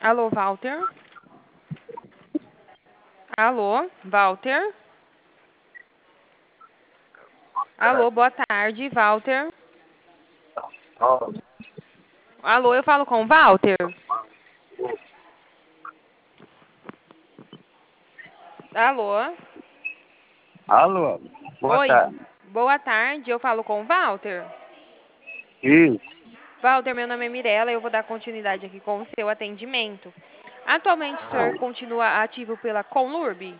Alô, Walter? Alô, Walter? Alô, boa tarde, Walter. Alô, eu falo com o Walter? Alô? Alô, boa Oi, tarde. boa tarde, eu falo com o Walter. Isso. Walter, meu nome é Mirella e eu vou dar continuidade aqui com o seu atendimento. Atualmente, o senhor continua ativo pela Conlurb?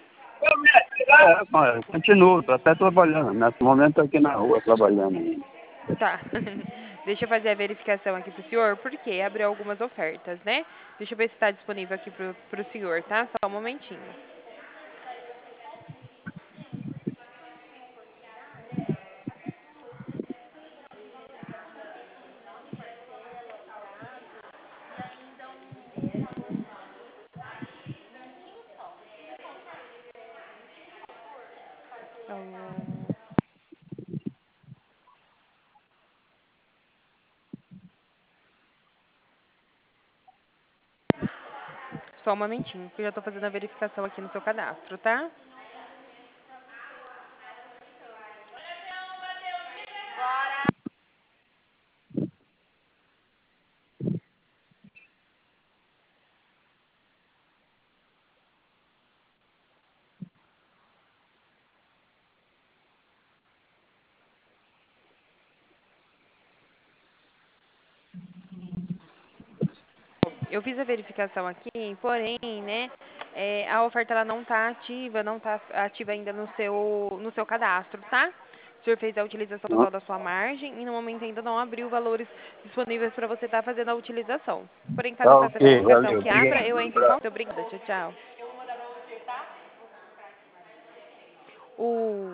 Continuo, estou até trabalhando. Nesse momento estou aqui na rua trabalhando. Tá. Deixa eu fazer a verificação aqui pro senhor, porque abriu algumas ofertas, né? Deixa eu ver se está disponível aqui pro senhor, tá? Só um momentinho. Então, só um momentinho, que eu já estou fazendo a verificação aqui no seu cadastro, tá? Eu fiz a verificação aqui, porém, né, a oferta ela não está ativa, não está ativa ainda no seu cadastro, tá? O senhor fez a utilização Tá total da sua margem e no momento ainda não abriu valores disponíveis para você estar fazendo a utilização. Porém, caso eu Tá faça a ok, verificação valeu. que abra, eu Obrigado. Um entro em contato. abraço. Obrigada, tchau, tchau.